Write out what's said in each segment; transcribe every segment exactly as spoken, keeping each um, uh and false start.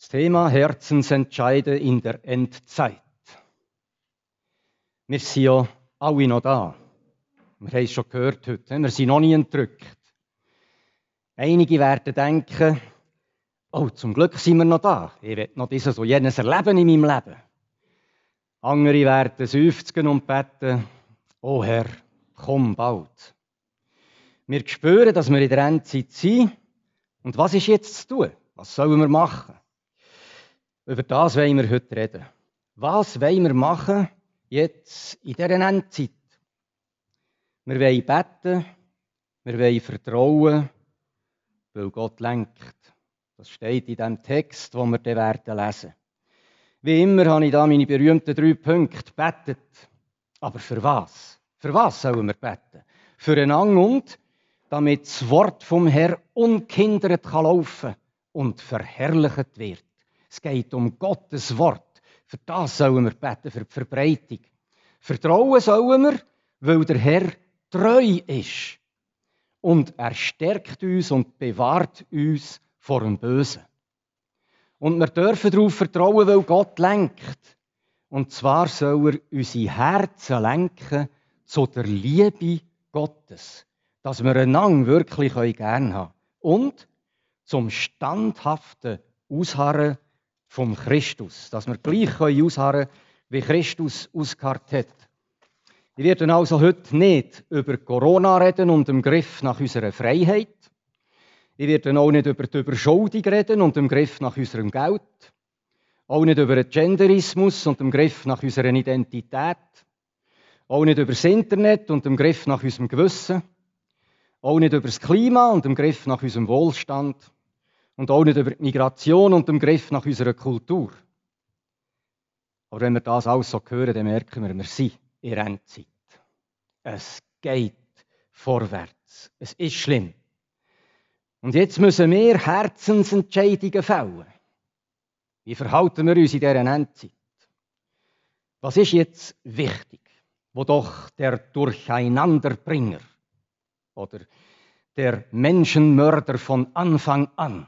Thema Herzensentscheide in der Endzeit. Wir sind ja alle noch da. Wir haben es schon gehört heute. Wir sind noch nie entrückt. Einige werden denken, oh, zum Glück sind wir noch da. Ich will noch dieses und jenes erleben in meinem Leben. Andere werden seufzen und beten, oh Herr, komm bald. Wir spüren, dass wir in der Endzeit sind. Und was ist jetzt zu tun? Was sollen wir machen? Über das wollen wir heute reden. Was wollen wir machen jetzt in dieser Endzeit? Wir wollen beten, wir wollen vertrauen, weil Gott lenkt. Das steht in dem Text, den wir dann werden lesen. Wie immer habe ich da meine berühmten drei Punkte. Betet. Aber für was? Für was sollen wir beten? Füreinander und damit das Wort vom Herrn ungehindert laufen und verherrlicht wird. Es geht um Gottes Wort. Für das sollen wir beten, für die Verbreitung. Vertrauen sollen wir, weil der Herr treu ist. Und er stärkt uns und bewahrt uns vor dem Bösen. Und wir dürfen darauf vertrauen, weil Gott lenkt. Und zwar soll er unsere Herzen lenken zu der Liebe Gottes. Dass wir einander wirklich gerne haben. Und zum standhaften Ausharren vom Christus. Dass wir gleich ausharren können, wie Christus ausgeharrt hat. Wir werden also heute nicht über Corona reden und den Griff nach unserer Freiheit. Wir werden auch nicht über die Überschuldung reden und den Griff nach unserem Geld. Auch nicht über den Genderismus und den Griff nach unserer Identität. Auch nicht über das Internet und den Griff nach unserem Gewissen. Auch nicht über das Klima und den Griff nach unserem Wohlstand. Und auch nicht über die Migration und den Griff nach unserer Kultur. Aber wenn wir das alles so hören, dann merken wir, wir sind in der Endzeit. Es geht vorwärts. Es ist schlimm. Und jetzt müssen wir Herzensentscheidungen fällen. Wie verhalten wir uns in dieser Endzeit? Was ist jetzt wichtig? Wo doch der Durcheinanderbringer oder der Menschenmörder von Anfang an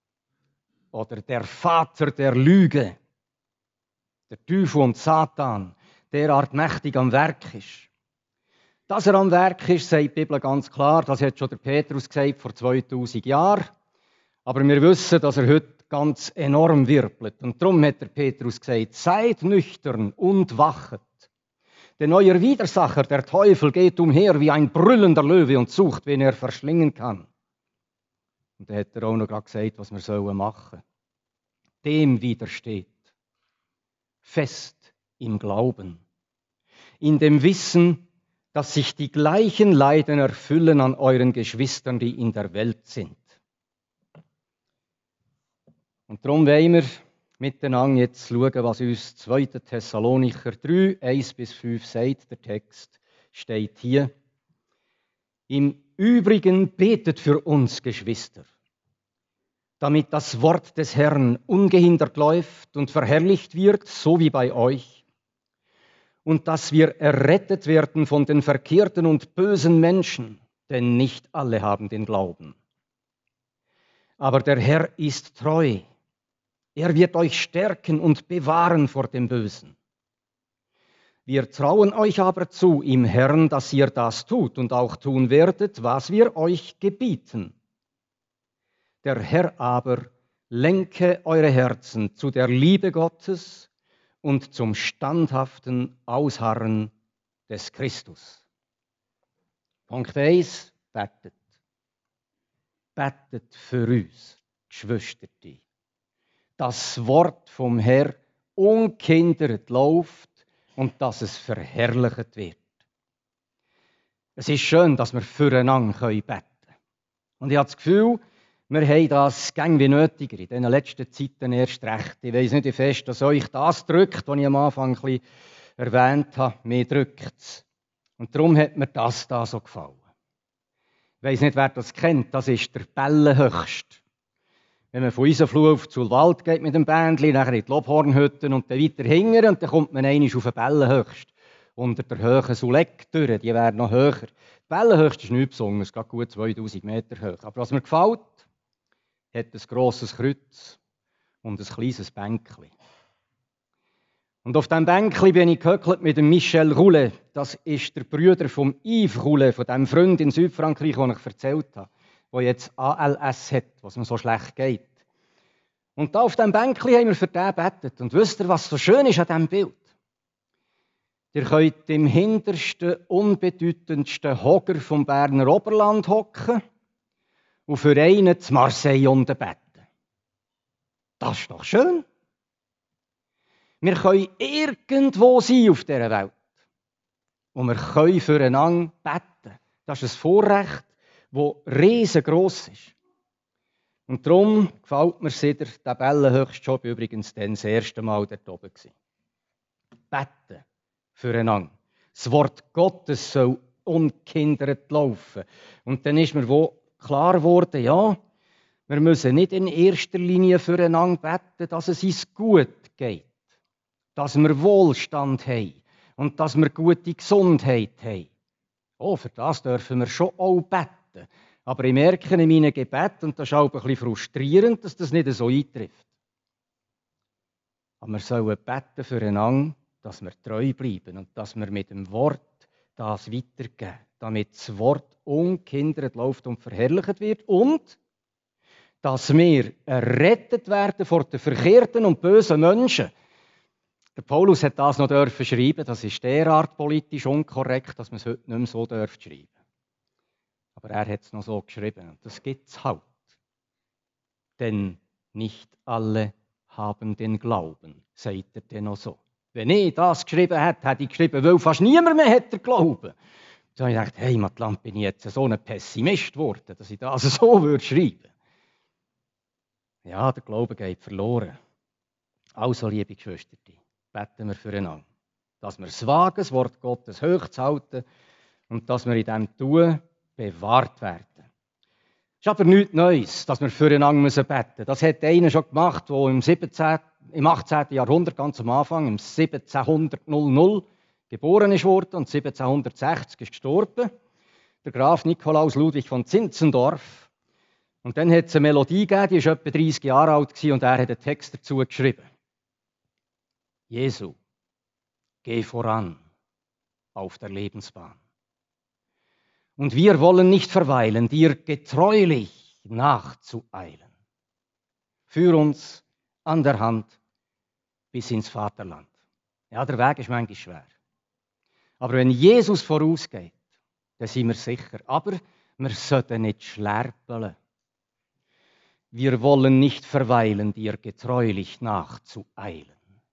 oder der Vater der Lüge, der Teufel und Satan, derart mächtig am Werk ist. Dass er am Werk ist, sagt die Bibel ganz klar, das hat schon der Petrus gesagt vor zweitausend Jahren. Aber wir wissen, dass er heute ganz enorm wirbelt. Und darum hat der Petrus gesagt, seid nüchtern und wachet. Denn euer Widersacher, der Teufel, geht umher wie ein brüllender Löwe und sucht, wen er verschlingen kann. Und da hat er auch noch gerade gesagt, was wir machen sollen. Dem widersteht. Fest im Glauben. In dem Wissen, dass sich die gleichen Leiden erfüllen an euren Geschwistern, die in der Welt sind. Und darum wollen wir miteinander jetzt schauen, was uns zweiter Thessalonicher drei, eins bis fünf sagt. Der Text steht hier. Im Übrigen betet für uns, Geschwister, damit das Wort des Herrn ungehindert läuft und verherrlicht wird, so wie bei euch, und dass wir errettet werden von den verkehrten und bösen Menschen, denn nicht alle haben den Glauben. Aber der Herr ist treu. Er wird euch stärken und bewahren vor dem Bösen. Wir trauen euch aber zu im Herrn, dass ihr das tut und auch tun werdet, was wir euch gebieten. Der Herr aber lenke eure Herzen zu der Liebe Gottes und zum standhaften Ausharren des Christus. Punkt eins, betet. Betet für uns, Geschwister. Das Wort vom Herrn ungehindert läuft und dass es verherrlicht wird. Es ist schön, dass wir füreinander beten können. Und ich habe das Gefühl, wir haben das gäng wie nötiger, in diesen letzten Zeiten erst recht. Ich weiss nicht, wie fest dass euch das drückt, was ich am Anfang ein bisschen erwähnt habe. Mir drückt es. Und darum hat mir das da so gefallen. Ich weiss nicht, wer das kennt, das ist der Bellenhöchst. Wenn man von Isenfluh auf Zulwald geht mit dem Bändli, nachher in die Lobhornhütten und dann weiter hingern und dann kommt man einmal auf den Bellenhöchst. Unter der Höhe Suleck durch, die wäre noch höher. Die Bellenhöchst ist nichts Besonderes, es geht gut zweitausend Meter hoch. Aber was mir gefällt, hat ein grosses Kreuz. und ein kleines Bänkchen. Und auf diesem Bänkchen bin ich gehöckelt mit dem Michel Roulet. Das ist der Bruder von Yves Roulet, von dem Freund in Südfrankreich, den ich erzählt habe, der jetzt A L S hat, was ihm so schlecht geht. Und da auf diesem Bänkchen haben wir für den gebetet. Und wisst ihr, was so schön ist an diesem Bild? Ihr könnt im hintersten, unbedeutendsten Hocker vom Berner Oberland hocken und für einen zu Marseille unten beten. Das ist doch schön. Wir können irgendwo sein auf dieser Welt. Und wir können füreinander beten. Das ist ein Vorrecht, das riesengroß ist. Und darum gefällt mir seit der Tabellenhöchstjob übrigens dann das erste Mal dort oben gewesen. Beten füreinander. Das Wort Gottes soll ungehindert laufen. Und dann ist mir wo klar geworden, ja, wir müssen nicht in erster Linie füreinander beten, dass es uns gut geht. Dass wir Wohlstand haben und dass wir gute Gesundheit haben. Oh, für das dürfen wir schon auch beten. Aber ich merke in meinen Gebeten, und das ist auch ein bisschen frustrierend, dass das nicht so eintrifft. Aber wir sollen beten füreinander, dass wir treu bleiben und dass wir mit dem Wort das weitergeben, damit das Wort ungehindert läuft und verherrlicht wird und dass wir errettet werden vor den verkehrten und bösen Menschen. Der Paulus hat das noch dürfen schreiben, das ist derart politisch unkorrekt, dass man es heute nicht mehr so schreiben darf. Aber er hat es noch so geschrieben und das gibt es halt. Denn nicht alle haben den Glauben, sagt er denn noch so. Wenn ich das geschrieben hätte, hätte ich geschrieben, weil fast niemand mehr hat den Glauben. So habe ich gedacht, hey, Matland, bin ich jetzt so ein Pessimist geworden, dass ich das so würde schreiben. Ja, der Glaube geht verloren. Also, liebe Geschwister, beten wir füreinander, dass wir es wagen, das Wort Gottes hochzuhalten und dass wir in diesem Tun bewahrt werden. Es ist aber nichts Neues, dass wir füreinander beten müssen. Das hat einer schon gemacht, der im, siebzehnten, im achtzehnten Jahrhundert, ganz am Anfang, im siebzehnhundert geboren ist worden und siebzehnhundertsechzig ist gestorben. Der Graf Nikolaus Ludwig von Zinzendorf. Und dann hat es eine Melodie gegeben, die war etwa dreißig Jahre alt und er hat einen Text dazu geschrieben. Jesu, geh voran auf der Lebensbahn. Und wir wollen nicht verweilen, dir getreulich nachzueilen. Führ uns an der Hand bis ins Vaterland. Ja, der Weg ist manchmal schwer. Aber wenn Jesus vorausgeht, dann sind wir sicher. Aber wir sollten nicht schlerpeln. Wir wollen nicht verweilen, dir getreulich nachzueilen.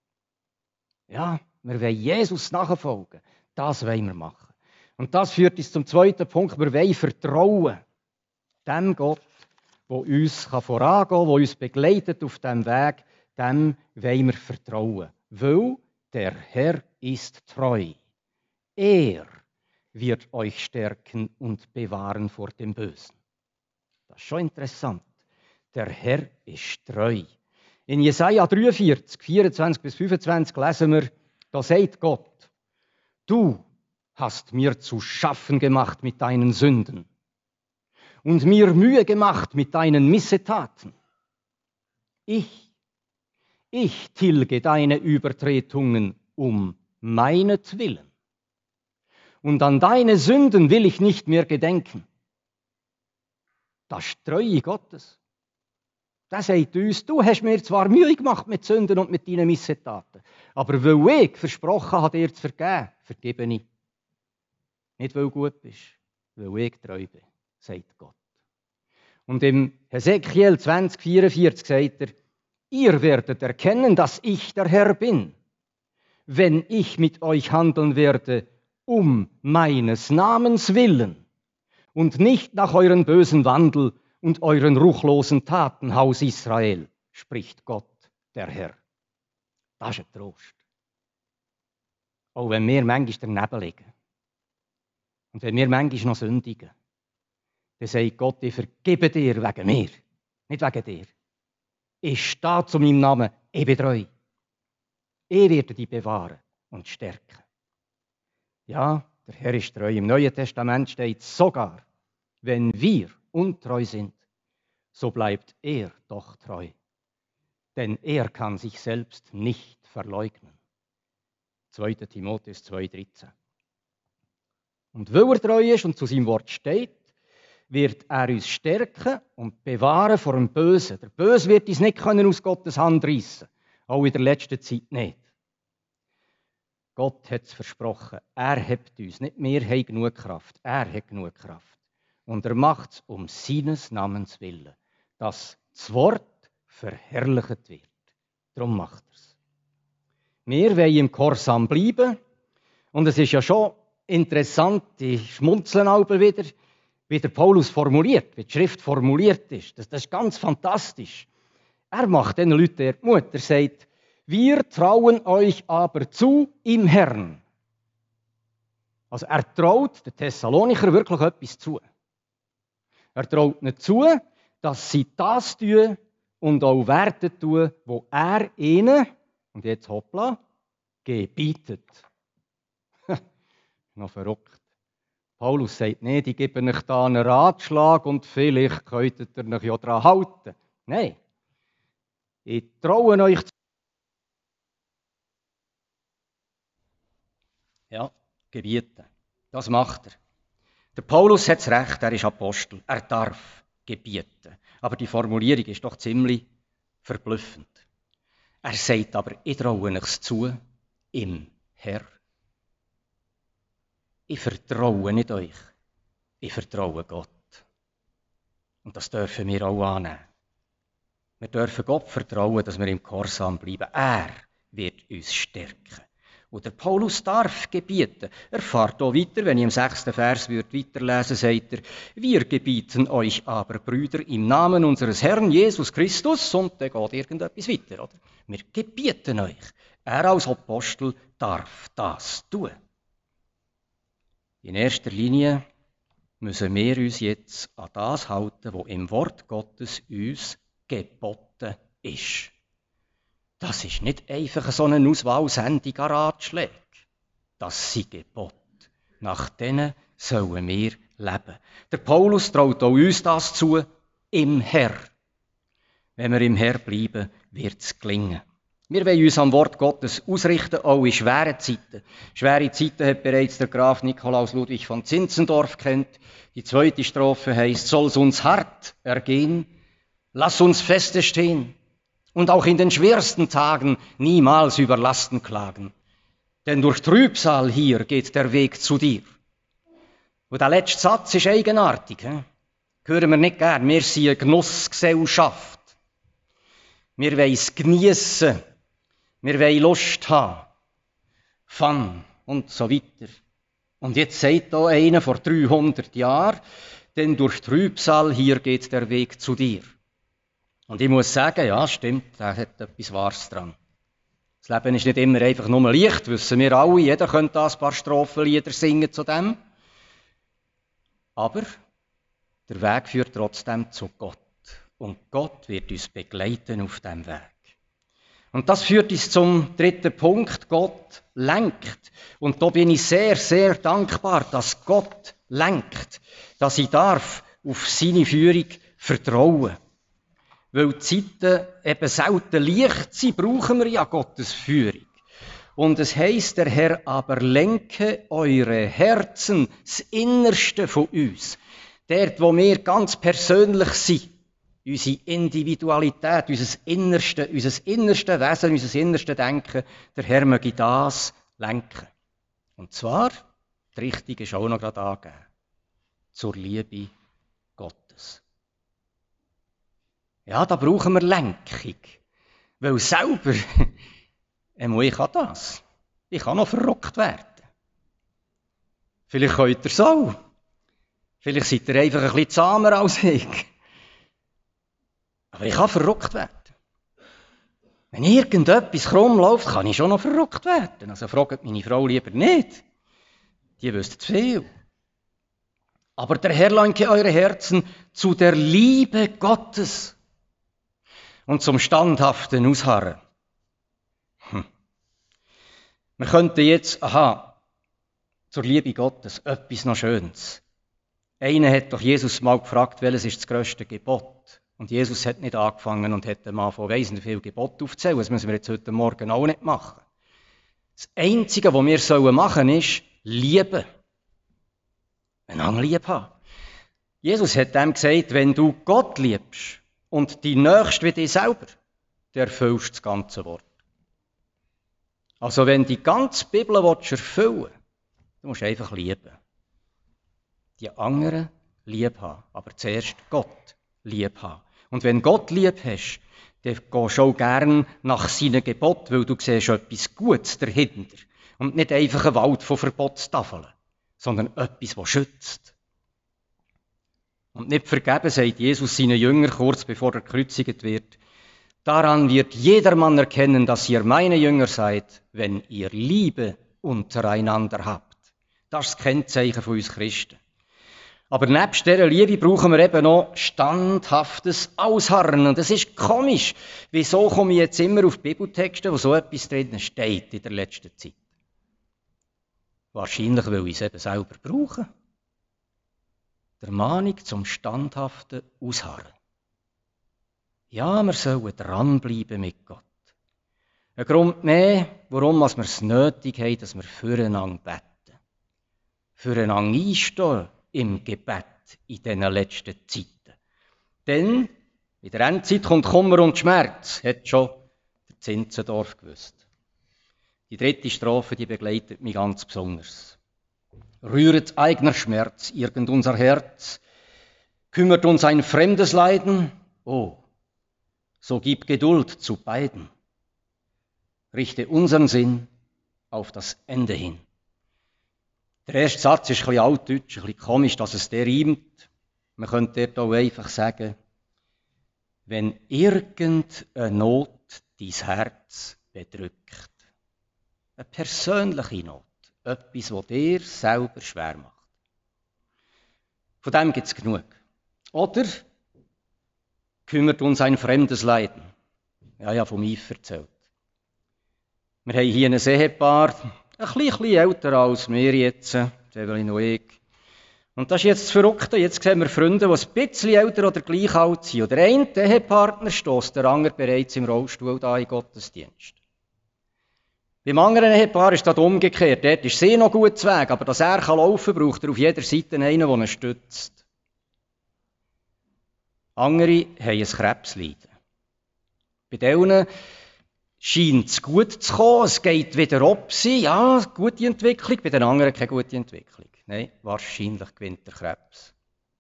Ja, wir wollen Jesus nachfolgen. Das wollen wir machen. Und das führt uns zum zweiten Punkt. Wir wollen vertrauen dem Gott, der uns vorangehen kann, der uns begleitet auf diesem Weg. Dem wollen wir vertrauen. Weil der Herr ist treu. Er wird euch stärken und bewahren vor dem Bösen. Das ist schon interessant. Der Herr ist treu. In Jesaja dreiundvierzig, vierundzwanzig bis fünfundzwanzig lesen wir, da sagt Gott, du hast mir zu schaffen gemacht mit deinen Sünden und mir Mühe gemacht mit deinen Missetaten. Ich, ich tilge deine Übertretungen um meinetwillen und an deine Sünden will ich nicht mehr gedenken. Das ist die Treue Gottes. Der sagt uns, du hast mir zwar Mühe gemacht mit Sünden und mit deinen Missetaten, aber weil ich versprochen habe, dir zu vergeben, vergebe ich. Nicht, weil du gut bist, weil ich treu bin, sagt Gott. Und im Hesekiel zwanzig vierundvierzig sagt er, ihr werdet erkennen, dass ich der Herr bin, wenn ich mit euch handeln werde, um meines Namens willen und nicht nach euren bösen Wandel und euren ruchlosen Taten, Haus Israel, spricht Gott, der Herr. Das ist ein Trost. Auch wenn wir manchmal daneben liegen. Und wenn wir manchmal noch sündigen, dann sagt Gott, ich vergebe dir wegen mir, nicht wegen dir. Ich stehe zu meinem Namen, ich bin treu. Ich werde dich bewahren und stärken. Ja, der Herr ist treu. Im Neuen Testament steht sogar, wenn wir untreu sind, so bleibt er doch treu. denn er kann sich selbst nicht verleugnen. zweiter Timotheus zwei dreizehn. Und weil er treu ist und zu seinem Wort steht, wird er uns stärken und bewahren vor dem Bösen. Der Böse wird uns nicht können aus Gottes Hand reissen, auch in der letzten Zeit nicht. Gott hat es versprochen, er hebt uns, nicht wir haben genug Kraft, er hat genug Kraft. Und er macht es um seines Namens willen, dass das Wort verherrlicht wird. Darum macht er es. Wir wollen im Gehorsam bleiben und es ist ja schon interessant, ich schmunzeln auch wieder, wie der Paulus formuliert, wie die Schrift formuliert ist. Das, das ist ganz fantastisch. Er macht den Leuten den Mut. Er sagt, wir trauen euch aber zu im Herrn. Also er traut den Thessalonicher wirklich etwas zu. Er traut nicht zu, dass sie das tun und auch Werte tun, wo er ihnen, und jetzt hoppla, gebietet. Noch verrückt. Paulus sagt nicht, ich gebe euch da einen Ratschlag und vielleicht könntet ihr euch ja daran halten. Nein. Ich traue euch zu. Ja, gebieten. Das macht er. Der Paulus hat das Recht, er ist Apostel. Er darf gebieten. Aber die Formulierung ist doch ziemlich verblüffend. Er sagt aber, ich traue euch zu im Herr. Ich vertraue nicht euch, ich vertraue Gott. Und das dürfen wir auch annehmen. Wir dürfen Gott vertrauen, dass wir im Gehorsam bleiben. Er wird uns stärken. Und der Paulus darf gebieten. Er fährt hier weiter, wenn ich im sechsten Vers weiterlesen, sagt er, wir gebieten euch aber, Brüder, im Namen unseres Herrn Jesus Christus, und dann geht irgendetwas weiter. Oder? Wir gebieten euch. Er als Apostel darf das tun. In erster Linie müssen wir uns jetzt an das halten, was im Wort Gottes uns geboten ist. Das ist nicht einfach so eine Auswahlsendung an Ratschlägen. Das sind Gebote. Nach denen sollen wir leben. Der Paulus traut auch uns das zu, im Herr. Wenn wir im Herr bleiben, wird es gelingen. Wir wollen uns am Wort Gottes ausrichten, auch in schweren Zeiten. Schwere Zeiten hat bereits der Graf Nikolaus Ludwig von Zinzendorf kennt. Die zweite Strophe heißt, soll's uns hart ergehen, lass uns feste stehen und auch in den schwersten Tagen niemals über Lasten klagen. Denn durch Trübsal hier geht der Weg zu dir. Und der letzte Satz ist eigenartig. He? Hören wir nicht gern. Wir sind eine Genussgesellschaft. Wir wollen es geniessen. Wir wollen Lust haben, Fun und so weiter. Und jetzt sagt da einer vor dreihundert Jahren, denn durch Trübsal hier geht der Weg zu dir. Und ich muss sagen, ja, stimmt, da hat etwas Wahres dran. Das Leben ist nicht immer einfach nur leicht, wissen wir alle. Jeder könnte da ein paar Strophenlieder singen zu dem. Aber der Weg führt trotzdem zu Gott. Und Gott wird uns begleiten auf diesem Weg. Und das führt uns zum dritten Punkt. Gott lenkt. Und da bin ich sehr, sehr dankbar, dass Gott lenkt. Dass ich darf auf seine Führung vertrauen. Weil die Zeiten eben selten leicht sind, brauchen wir ja Gottes Führung. Und es heisst, der Herr aber lenke eure Herzen, das Innerste von uns. Dort, wo wir ganz persönlich sind. Unsere Individualität, unser Innerste, unser innerste Wesen, unser innerste Denken, der Herr möge das lenken. Und zwar, die Richtung ist auch noch gerade angegeben, zur Liebe Gottes. Ja, da brauchen wir Lenkung. Weil selber, ich kann das. Ich kann noch verrückt werden. Vielleicht könnt ihr es auch. Vielleicht seid ihr einfach ein bisschen zahmer als ich. Aber ich kann verrückt werden. Wenn irgendetwas krumm läuft, kann ich schon noch verrückt werden. Also fragt meine Frau lieber nicht. Die wüsste zu viel. Aber der Herr lenke eure Herzen zu der Liebe Gottes und zum standhaften Ausharren. Hm. Wir könnten jetzt, aha, zur Liebe Gottes, etwas noch Schönes. Einer hat doch Jesus mal gefragt, welches ist das grösste Gebot? Und Jesus hat nicht angefangen und hat dem Mann von weiss nicht viel Gebote aufzählen. Das müssen wir jetzt heute Morgen auch nicht machen. Das Einzige, was wir machen sollen, ist lieben. Einander lieb haben. Jesus hat dem gesagt, wenn du Gott liebst und die Nächsten wie dich selber, dann erfüllst du das ganze Wort. Also wenn du die ganze Bibel erfüllen willst, du musst einfach lieben. Die anderen lieb haben, aber zuerst Gott lieb haben. Und wenn Gott lieb hast, dann gehst du auch gern nach seinen Geboten, weil du siehst etwas Gutes dahinter. Und nicht einfach ein Wald von Verbotstafeln, sondern etwas, das schützt. Und nicht vergeben, sagt Jesus seinen Jüngern kurz bevor er gekreuzigt wird, daran wird jedermann erkennen, dass ihr meine Jünger seid, wenn ihr Liebe untereinander habt. Das ist das Kennzeichen von uns Christen. Aber nebst dieser Liebe brauchen wir eben noch standhaftes Ausharren. Und es ist komisch, wieso komme ich jetzt immer auf Bibeltexte, wo so etwas drin steht in der letzten Zeit. Wahrscheinlich, weil ich es eben selber brauche. Der Mahnung zum standhaften Ausharren. Ja, wir sollen dranbleiben mit Gott. Ein Grund mehr, warum wir es nötig haben, dass wir füreinander beten. Füreinander einstehen im Gebet in diesen letzten Zeiten. Denn in der Endzeit kommt Kummer und Schmerz, hat schon der Zinzendorf gewusst. Die dritte Strophe, die begleitet mich ganz besonders. Rühret eigener Schmerz irgend unser Herz, kümmert uns ein fremdes Leiden, oh, so gib Geduld zu beiden. Richte unseren Sinn auf das Ende hin. Der erste Satz ist ein bisschen altdeutsch, ein bisschen komisch, dass es der reimt. Man könnte dort auch einfach sagen, wenn irgendeine Not dein Herz bedrückt, eine persönliche Not, etwas, was dir selber schwer macht. Von dem gibt es genug. Oder kümmert uns ein fremdes Leiden. Ja, ja, vom Yves erzählt. Wir haben hier ein Ehepaar, ein bisschen älter als wir jetzt, Evelyn und ich. Und das ist jetzt das Verrückte. Jetzt sehen wir Freunde, die ein bisschen älter oder gleich alt sind. Und der eine Ehepartner stösst der andere bereits im Rollstuhl da in Gottesdienst. Beim anderen Ehepaar ist das umgekehrt. Dort ist sie noch gut zu Weg, aber dass er laufen kann, braucht er auf jeder Seite einen, der ihn stützt. Andere haben ein Krebsleiden. Bei denen scheint es gut zu kommen, es geht wieder ab sie, ja, gute Entwicklung, bei den anderen keine gute Entwicklung. Nein, wahrscheinlich gewinnt der Krebs.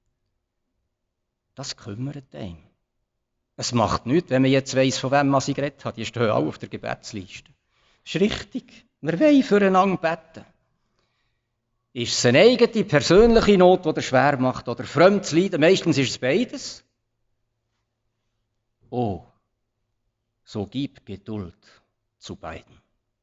Das kümmert einen. Es macht nichts, wenn man jetzt weiss, von wem man sie geredet hat, die stehen auch auf der Gebetsliste. Das ist richtig, wir wollen füreinander beten. Ist es eine eigene, persönliche Not, die er schwer macht, oder fremdes Leiden? Meistens ist es beides. Oh, so gib Geduld zu beiden.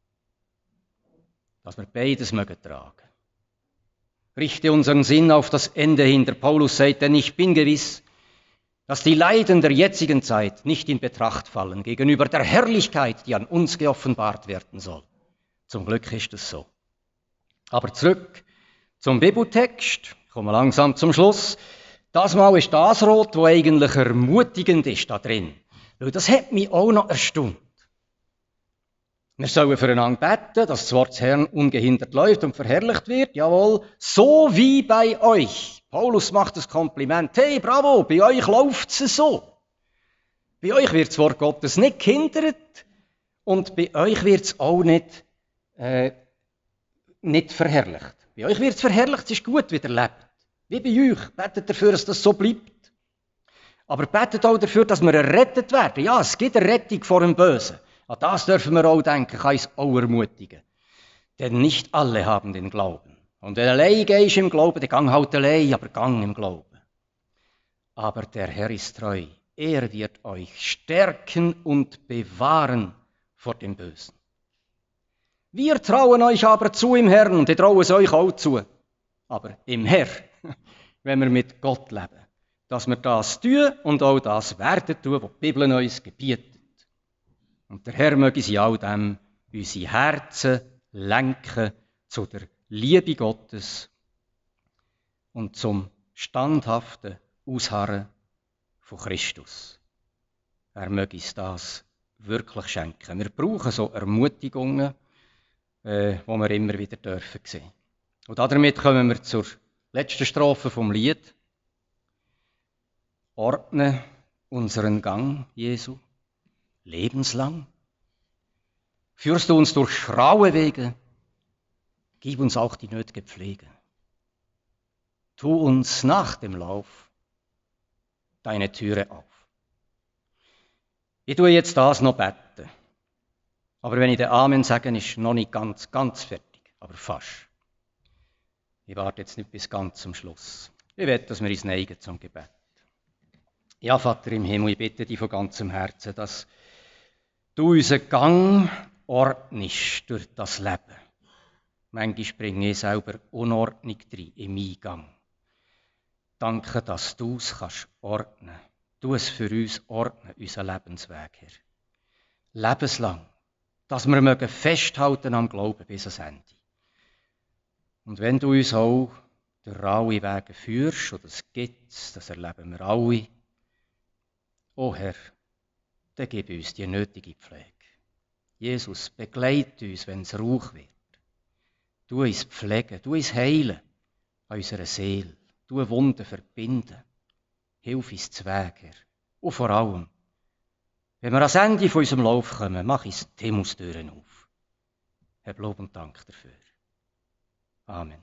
Dass wir beides mögen tragen. Richte unseren Sinn auf das Ende hin. Der Paulus sagt, denn ich bin gewiss, dass die Leiden der jetzigen Zeit nicht in Betracht fallen gegenüber der Herrlichkeit, die an uns geoffenbart werden soll. Zum Glück ist es so. Aber zurück zum Bibeltext. Ich komme langsam zum Schluss. Das Mal ist das rot, was eigentlich ermutigend ist da drin. Weil das hat mich auch noch erstaunt. Wir sollen füreinander beten, dass das Wort des Herrn ungehindert läuft und verherrlicht wird. Jawohl, so wie bei euch. Paulus macht das Kompliment. Hey, bravo, bei euch läuft es so. Bei euch wird das Wort Gottes nicht gehindert und bei euch wird es auch nicht, äh, nicht verherrlicht. Bei euch wird es verherrlicht, es ist gut, wie ihr lebt. Wie bei euch. Betet dafür, dass das so bleibt. Aber betet auch dafür, dass wir errettet werden. Ja, es gibt eine Rettung vor dem Bösen. An das dürfen wir auch denken, kann uns auch ermutigen. Denn nicht alle haben den Glauben. Und wenn du allein gehst im Glauben, dann gang halt allein, aber gang im Glauben. Aber der Herr ist treu. Er wird euch stärken und bewahren vor dem Bösen. Wir trauen euch aber zu im Herrn, und ich traue es euch auch zu. Aber im Herr, wenn wir mit Gott leben. Dass wir das tun und auch das werden tun, was die Bibel uns gebietet. Und der Herr möge sie all dem unsere Herzen lenken zu der Liebe Gottes und zum standhaften Ausharren von Christus. Er möge uns das wirklich schenken. Wir brauchen so Ermutigungen, äh, die wir immer wieder dürfen sehen. Und damit kommen wir zur letzten Strophe vom Lied. Ordne unseren Gang, Jesu, lebenslang. Führst du uns durch schraue Wege, gib uns auch die nötige Pflege. Tu uns nach dem Lauf deine Türe auf. Ich tue jetzt das noch beten. Aber wenn ich den Amen sage, ist noch nicht ganz, ganz fertig, aber fast. Ich warte jetzt nicht bis ganz zum Schluss. Ich will, dass wir uns neigen zum Gebet. Ja, Vater im Himmel, ich bitte dich von ganzem Herzen, dass du unseren Gang ordnest durch das Leben. Manchmal bringe ich selber Unordnung rein in meinen Gang. Danke, dass du es kannst ordnen. Du es für uns ordnen, unseren Lebensweg, Herr. Lebenslang, dass wir mögen festhalten am Glauben bis ans Ende. Und wenn du uns auch durch alle Wege führst, und das gibt es, das erleben wir alle, o Herr, dann gib uns die nötige Pflege. Jesus, begleite uns, wenn es rauch wird. Du uns pflegen, du uns heilen an unserer Seele. Du Wunden verbinden. Hilf uns zu Weg, Herr. Und vor allem, wenn wir ans Ende von unserem Lauf kommen, mach uns die Himmelstüren auf. Hab Lob und Dank dafür. Amen.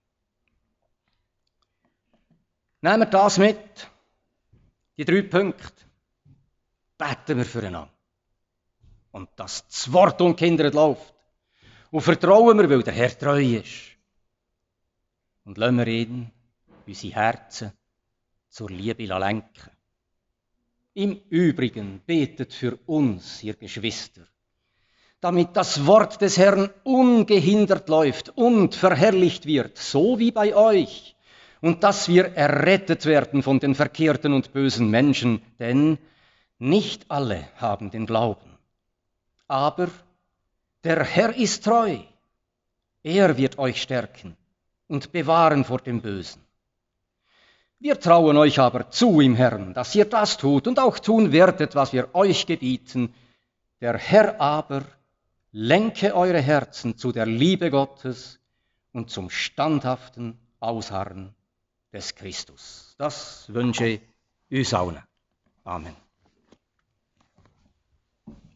Nehmen wir das mit, die drei Punkte. Beten wir füreinander. Und dass das Wort ungehindert läuft. Und vertrauen wir, weil der Herr treu ist. Und lassen wir ihn, unsere Herzen, zur Liebe lenken. Im Übrigen betet für uns, ihr Geschwister, damit das Wort des Herrn ungehindert läuft und verherrlicht wird, so wie bei euch, und dass wir errettet werden von den verkehrten und bösen Menschen, denn nicht alle haben den Glauben. Aber der Herr ist treu. Er wird euch stärken und bewahren vor dem Bösen. Wir trauen euch aber zu im Herrn, dass ihr das tut und auch tun werdet, was wir euch gebieten. Der Herr aber lenke eure Herzen zu der Liebe Gottes und zum standhaften Ausharren des Christus. Das wünsche ich uns allen. Amen.